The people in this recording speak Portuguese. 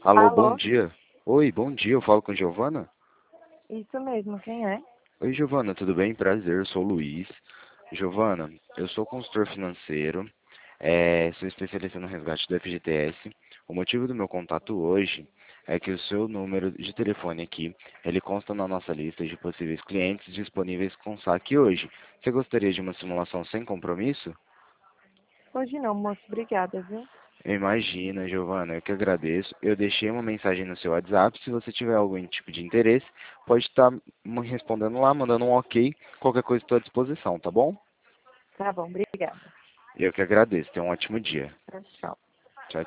Alô, bom Alô? dia. Oi, bom dia, eu falo com Giovana? Isso mesmo, quem é? Oi, Giovana, tudo bem? Prazer, eu sou o Luiz. Giovana, eu sou consultor financeiro, sou especialista no resgate do FGTS. O motivo do meu contato hoje é que o seu número de telefone aqui, ele consta na nossa lista de possíveis clientes disponíveis com saque hoje. Você gostaria de uma simulação sem compromisso? Hoje não, moço, obrigada, viu? Imagina, Giovana, eu que agradeço. Eu deixei uma mensagem no seu WhatsApp. Se você tiver algum tipo de interesse, pode estar me respondendo lá, mandando um ok. Qualquer coisa estou à disposição, tá bom? Tá bom, obrigada. Eu que agradeço. Tenha um ótimo dia. Tchau, tchau.